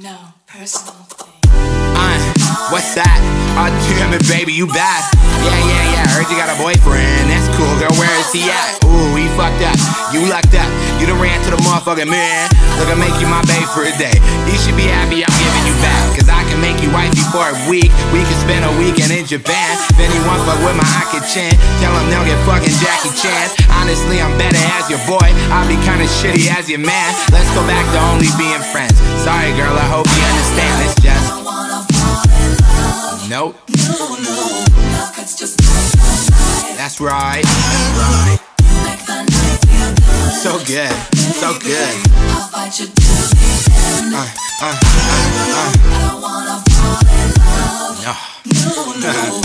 No personal thing. What's that? Oh damn it, baby, you back? Yeah. Heard you got a boyfriend. That's cool, girl. Where is he at? Ooh, he fucked up. You lucked up. You done ran to the motherfucking man. Look, I make you my babe for a day. You should be happy I'm giving you back, cause I can make you wifey for a week. We can spend a weekend in Japan. If anyone fuck with my Aki-chan, tell them they'll get fucking Jackie Chan. Honestly, I'm better as your boy. I'll be kinda shitty as your man. Let's go back to only being friends. Sorry, girl, I hope you understand. It's just nope. That's right. So good. So good. No.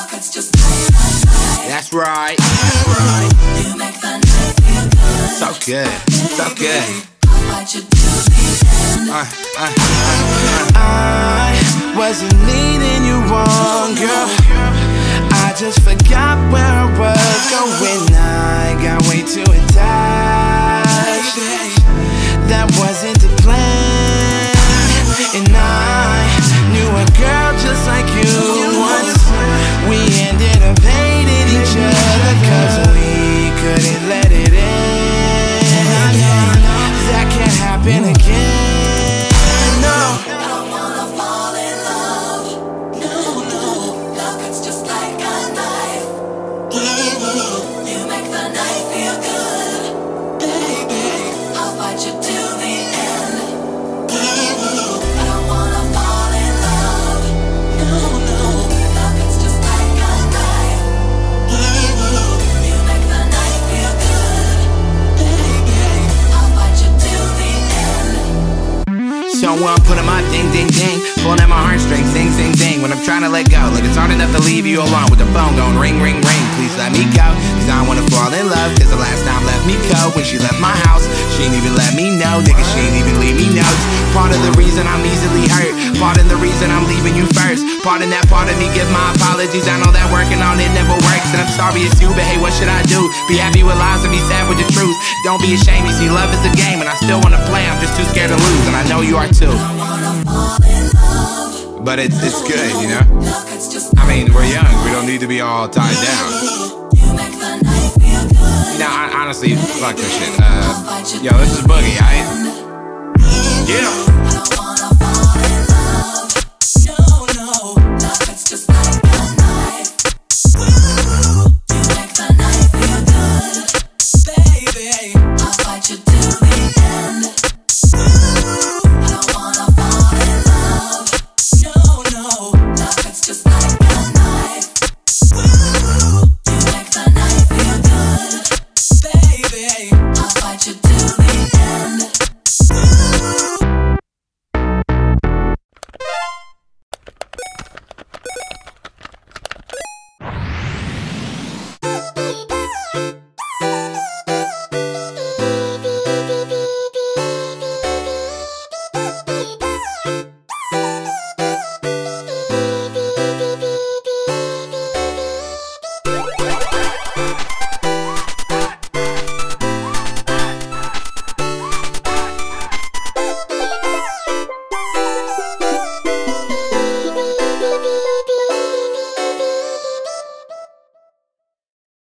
That's right. So good. So good. I wasn't leading you on, girl. I just forgot where I was going. I got way too attached. That wasn't the plan. And I knew a girl just like you once. We ended up hating each other cause we couldn't let it in. That can't happen again. Someone putting my ding, pulling at my heartstrings, ding. When I'm trying to let go, like it's hard enough to leave you alone with the phone going ring. Please let me go, cause I don't wanna fall in love. Cause the last time left me cold when she left my house. She ain't even let me know, nigga, she ain't even leave me notes. Part of the reason I'm easily hurt, part of the reason I'm leaving you first. Pardon that part of me, give my apologies. I know that working on it never works, and I'm sorry it's you, but hey, what should I do? Be happy with lies and be sad with the truth. Don't be ashamed, you see love is a game, and I still wanna play, I'm just too scared to lose, and I know you are too. But it's good, you know? I mean, we're young, we don't need to be all tied down. Nah, honestly, fuck this shit. Yo, this is Boogie, aight? Yeah.